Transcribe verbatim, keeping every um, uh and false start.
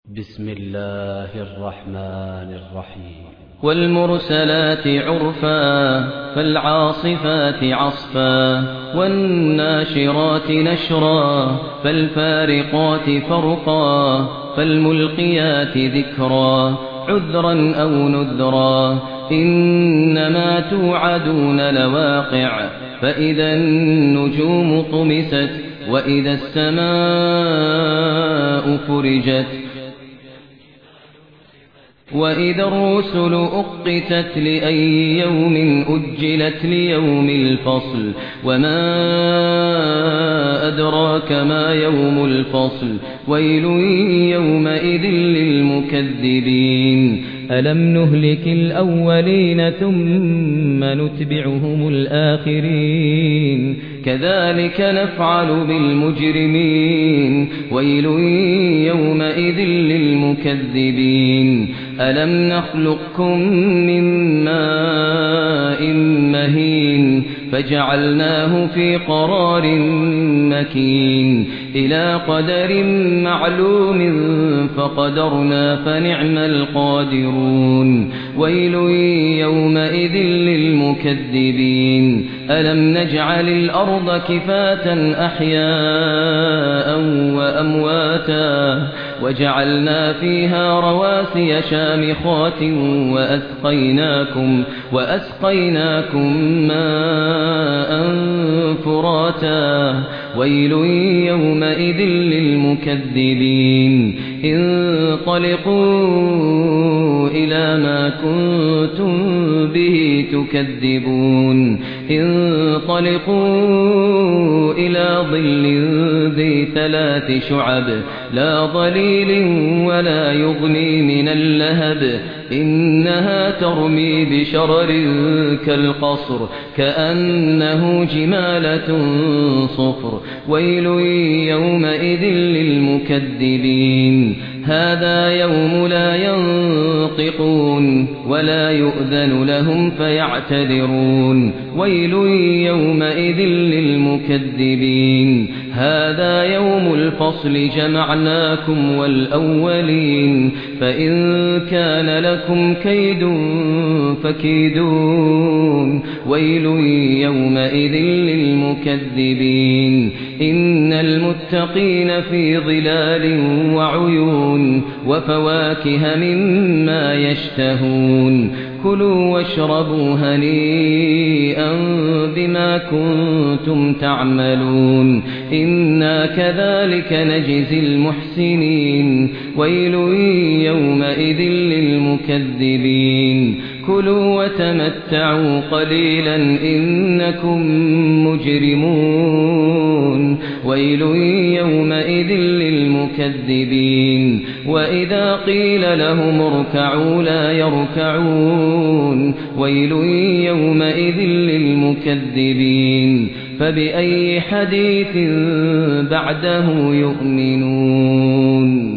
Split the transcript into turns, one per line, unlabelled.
بسم الله الرحمن الرحيم.
والمرسلات عرفا فالعاصفات عصفا والناشرات نشرا فالفارقات فرقا فالملقيات ذكرا عذرا أو نذرا إنما توعدون لواقع فإذا النجوم طمست وإذا السماء فرجت وإذا الرسل أقتت لأي يوم أجلت ليوم الفصل وما أدراك ما يوم الفصل ويل يومئذ للمكذبين ألم نهلك الأولين ثم نتبعهم الآخرين كذلك نفعل بالمجرمين ويل يومئذ للمكذبين ألم نخلقكم من ماء مهين فجعلناه في قرار مكين إلى قدر معلوم فقدرنا فنعم القادرون ويل يومئذ للمكذبين ألم نجعل الأرض كفاة أحياء وأمواتا وجعلنا فيها رواسي شامخات وأسقيناكم, وأسقيناكم ماء فراتا ويل يومئذ للمكذبين انطلقوا إلى ما كنتم به تكذبون انطلقوا إلى ظل ذي ثلاث شعب لا ظليل ولا يغني من اللهب إنها ترمي بشرر كالقصر كأنه جمالة صفر ويل يومئذ للمكذبين هذا يوم لا ينطقون ولا يؤذن لهم فيعتذرون ويل يومئذ للمكذبين هذا يوم الفصل جمعناكم والأولين فإن كان لكم كيد فكيدون ويل يومئذ للمكذبين إن المتقين في ظلال وعيون وفواكه مما يشتهون كلوا واشربوا هنيئا بما كنتم تعملون إنا كذلك نجزي المحسنين ويل يومئذ للمكذبين كلوا وتمتعوا قليلا إنكم مجرمون ويل يومئذ للمكذبين وإذا قيل لهم اركعوا لا يركعون ويل يومئذ للمكذبين فبأي حديث بعده يؤمنون.